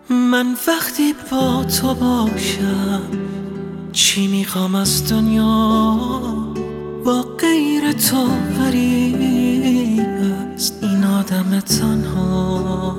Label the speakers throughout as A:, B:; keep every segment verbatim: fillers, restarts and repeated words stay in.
A: من وقتی با تو باشم چی میخوام از دنیا، با غیر تو غریب است این آدم تنها.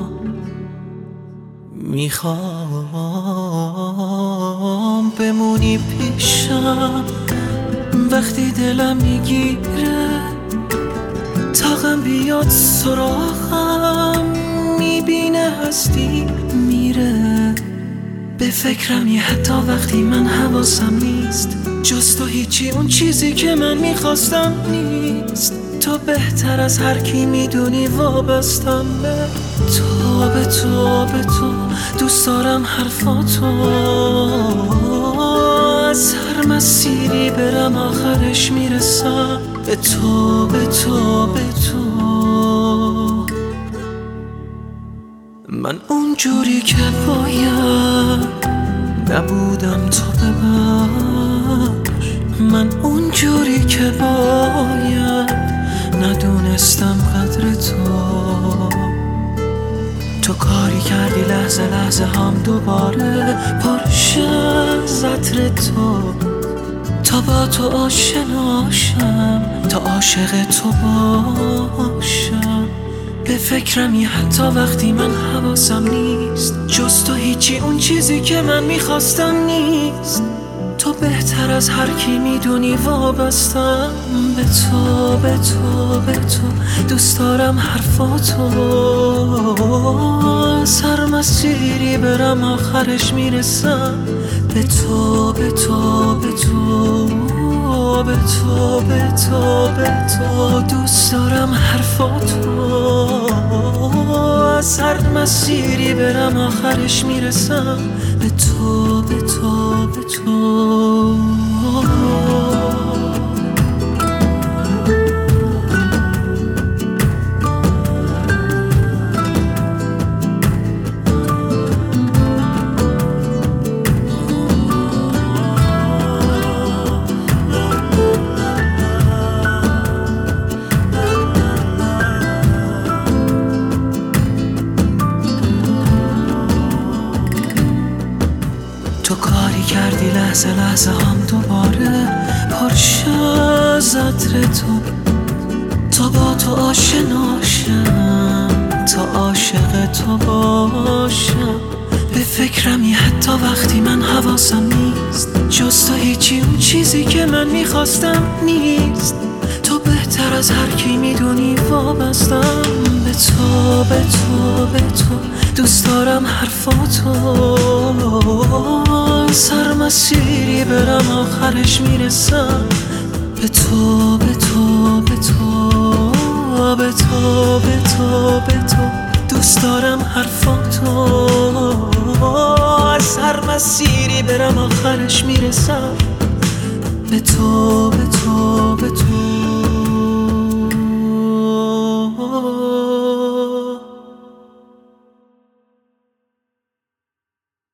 A: میخوام بمونی پیشم وقتی دلم میگیره، طاقم بیاد سراغم میبینه هستی میره. به فکرمی حتی وقتی من حواسم نیست، جز تو هیچی اون چیزی که من میخواستم نیست. تو بهتر از هر کی میدونی وابستم به تو، به تو، به تو. دوست دارم حرفاتو، از هر مسیری برم آخرش میرسم به تو، به تو، به تو. من اونجوری که باید نبودم تو ببخش، من اونجوری که باید ندونستم قدر تو. تو کاری کردی لحظه لحظه هم دوباره پرشه از عطر تو. تا با تو آشناشم، تا عاشق تو باشم. به فکرمی حتی وقتی من حواسم نیست، جز تو هیچی اون چیزی که من میخواستم نیست. تو بهتر از هر کی میدونی وابستم به تو، به تو، به تو. دوست دارم حرفاتو، از هر مسیری برم آخرش میرسم به تو، به تو، به تو، به تو، به تو، به تو. دوست دارم حرفاتو، از هر مسیری برم آخرش میرسم به تو، به تو، به تو. تو کاری کردی لحظه لحظه هم دوباره پرشه از عطر تو. تا با تو آشناشم، تا عاشق تو باشم. به فکرمی حتی وقتی من حواسم نیست، جز تو هیچی اون چیزی که من میخواستم نیست. تو بهتر از هر کی میدونی وابستم به تو، به تو، به تو. دوست دارم حرفاتو، از هر مسیری برم آخرش میرسم به تو، به تو، به تو، به تو، به تو، به تو. دوست دارم حرفاتو، از هر مسیری برم آخرش میرسم به تو، به تو، به تو.